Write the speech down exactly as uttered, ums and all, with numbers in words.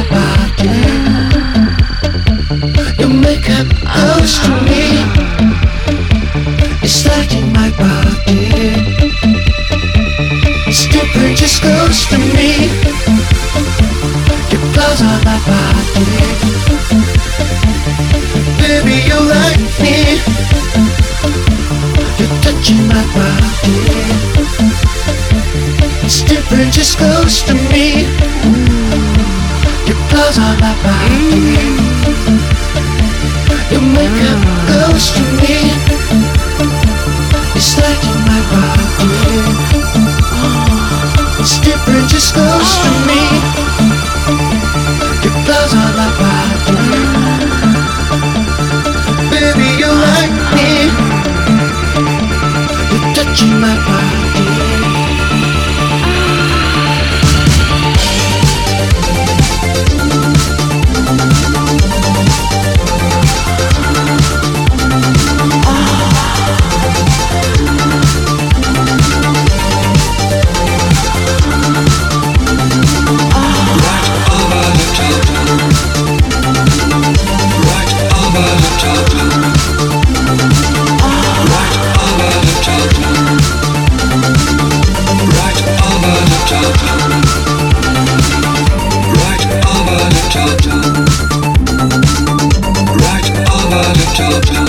my body. Your makeup goes to me. It's lighting my body. Stupid just goes to me. Your clothes on my body. Baby, you like me. You're touching my body. Stupid just goes to me. Your clothes on my body. Your makeup goes to me. It's lighting my body. It's different, just goes to me. Your clothes on my body. Baby, you like me. You're touching my body. Right over the top.